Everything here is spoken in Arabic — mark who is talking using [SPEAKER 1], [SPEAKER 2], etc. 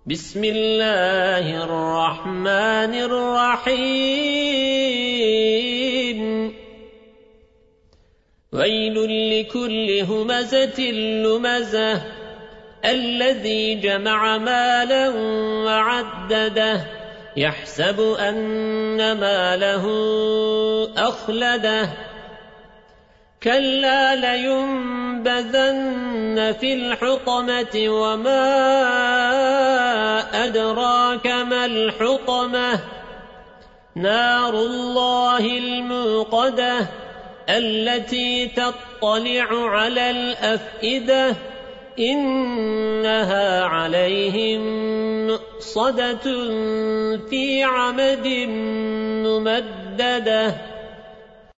[SPEAKER 1] بسم الله الرحمن الرحيم ويل لكل همزة لمزة الذي جمع مالا وعدده يحسب أن ماله أخلده كلا لينبذن في الحطمة وما أدراك ما الحطمة نار الله الموقدة التي تطلع على الأفئدة إنها عليهم مؤصدة في عمد ممددة